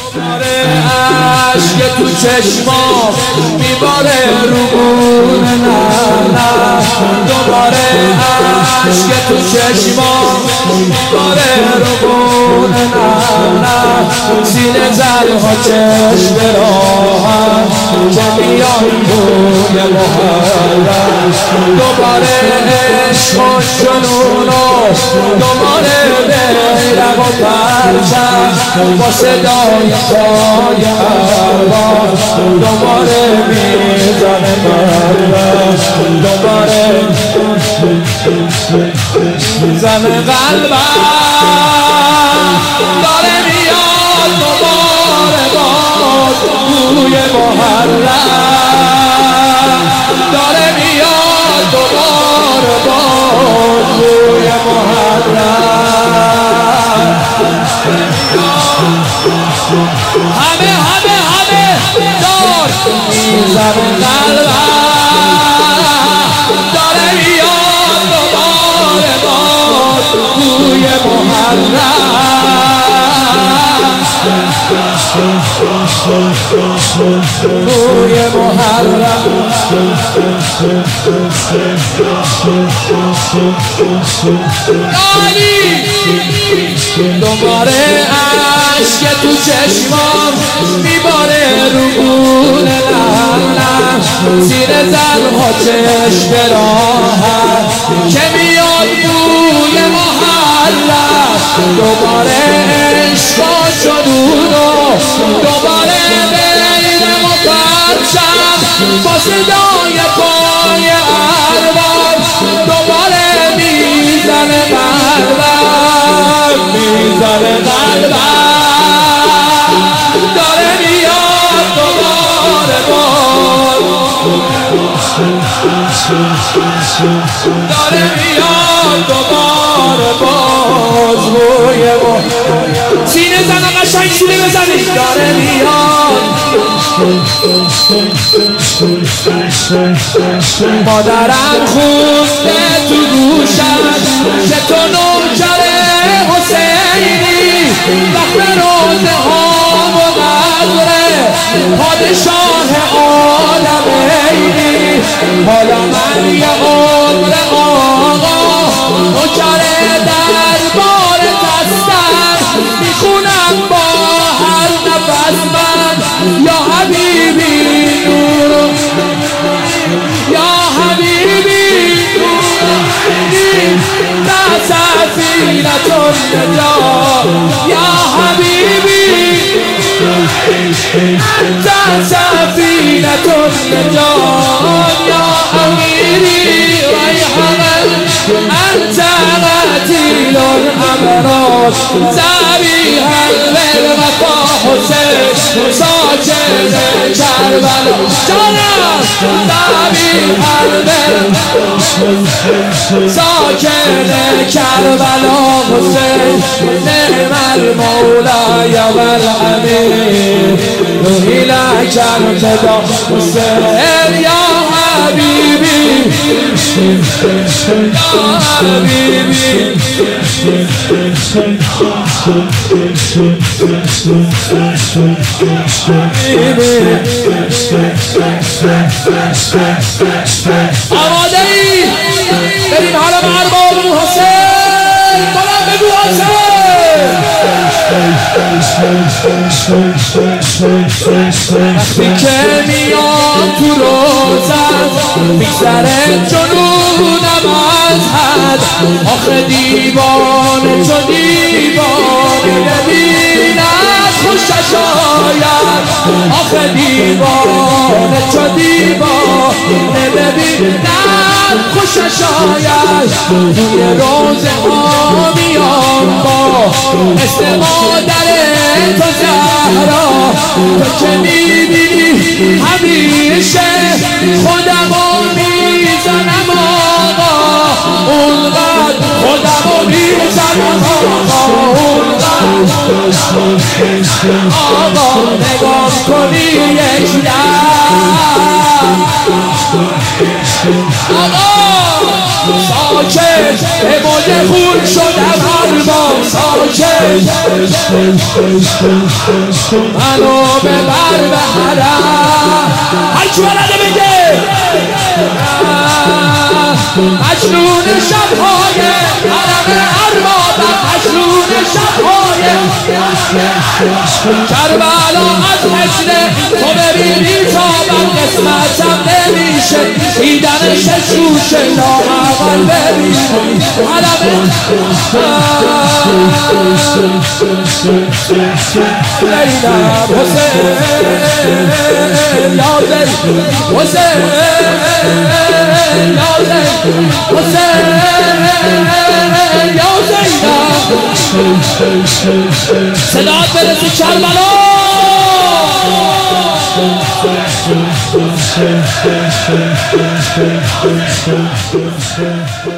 دوباره عشق تو چشمام میباره رو گونه نه نه دوباره عشق تو چشمام میباره رو گونه نه نه سینه زنها چشم راهم که میان روی محرم دوباره عشق و جنون و دوباره بیرق و پرچم با صدای پای ارواح دوباره میزنه قلبم دوباره میزنه قلبم داره میاد دوباره باز روی محرم داره میاد دوباره باز روی محرم همه دار میزنه قلبم داره میاد دوباره باز روی محرم روی محرم دوباره عشق تو چشمام میباره رو گونه نرم زیر زنها چشم راحت که میاد بوی محرم دوباره عشق و جنون و دوباره بیرق و پرچم با صدای پای ارواح دوباره میزنه قلبم میزنه قلبم داره میاد دوباره باز داره میاد دوباره باز روی ما سینه زنه قشنگ سینه بزنی داره میاد مادرم خونده تو گوشم که تو نوکر حسینی وقت روزه ها و قدره پادشاه عالمینی حالا من یه عمر آقا نوکر دربار هستم میخونم با هر نفس من یا حبیبی نور یا حبیبی تا سفینة النجاة یا حبیبی تا سفینة النجاة یا امیری ریحان انت قتیل الامراض ذبیحا بالوفا حسین ساکن کربلا جانم ذبیحا ساکن کربلا حسین نعم المولى والامیر روحی لک الفدا حسین یا حبیبی یا حبیبی آماده ای؟ بریم حالا به ارباب حسین بلند بگو حسین وقتی که میاد تو روزم میگذره جنونم از حد آخه دیوانه چو دیوانه ببیند خوشش آید آخه دیوانه چو دیوانه ببیند خوشش آید توی روزه ها میام با اسم مادر تو زهرا تو که میبینی همیشه خودمو میزنم آقا اونقدر خودمو میزنم آقا اونقدر آقا نگاه کنی یک دم آقا ساکت به موج خون شدم ارباب ساکت منو ببر به حرم هرچی بلده بگه مجنون شبهای حرم اربابم مجنون شبهای کربلا از حسن تو ببینی تابم قسمتم نمیشه دیدنش شوشه لااقل ببینی حرم زینب حسین یا زین حسین یا زین حسین یا زینب صدات برسی کربلا